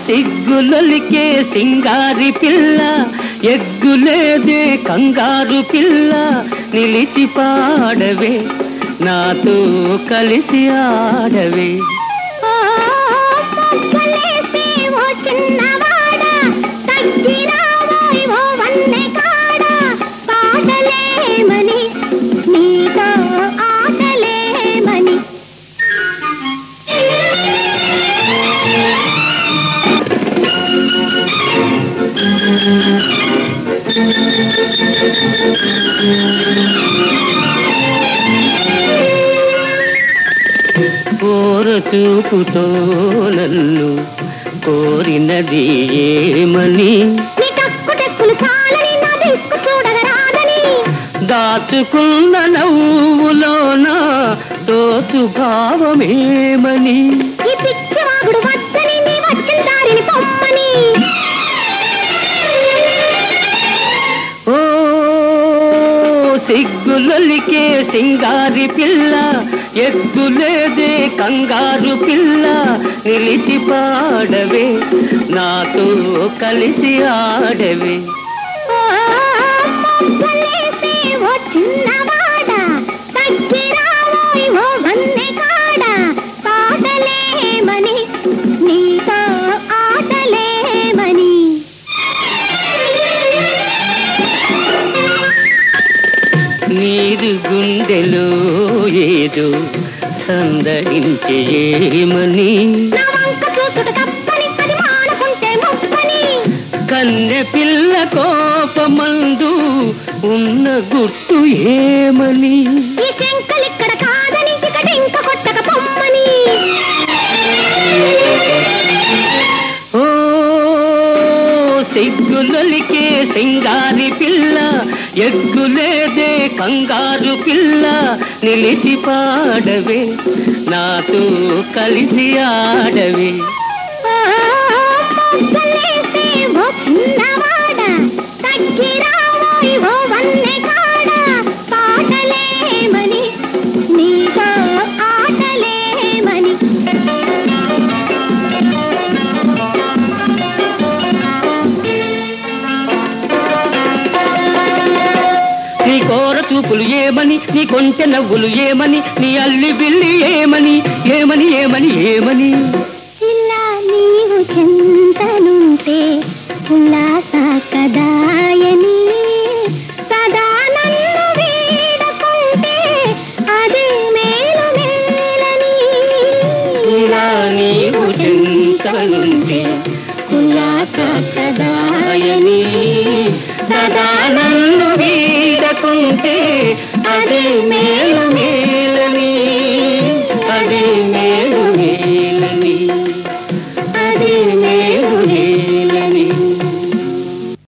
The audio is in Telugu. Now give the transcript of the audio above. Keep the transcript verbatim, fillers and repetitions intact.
సిగ్గులొలికే సింగారి పిల్ల, ఎగ్గులేదే కంగారు పిల్ల, నిలిచి పాడవే నాతో కలిసి ఆడవే. కోర చూపుతో నన్ను కోరినది ఏమని, దాచుకున్న నవ్వులోన దోచు భావమేమని, ఓ సిగ్గులొలికే సింగారి పిల్ల, ఎగ్గులేదే కంగారు పిల్ల, నిలిచి పాడవే నాతో కలిసి ఆడవే. నీరు గుండెలో ఏదో సందడించే ఏమని, కన్నె పిల్ల కోపమందు ఉన్న గుట్టు ఏమని, ఓ సిగ్గులొలికే సింగారి పిల్ల, ఎగ్గులేదే కంగారు పిల్ల, నిలిచి పాడవే నాతో కలిసి ఆడవే. నీ కోర చూపులు ఏమని, నీ కొంచె నవ్వులు ఏమని, నీ అల్లి బిల్లి ఏమని ఏమని ఏమని ఏమని, ఇలా నీవు చింతనుంటే ఉల్లాస కదాయని, సదా నన్ను వీడకుంటే అదే మేలు మేలని. ఇలా నీవు చింతనుంటే ఉల్లాస కదాయని, సదా నన్ను వీడకుంటే అదే మేలు మేలు.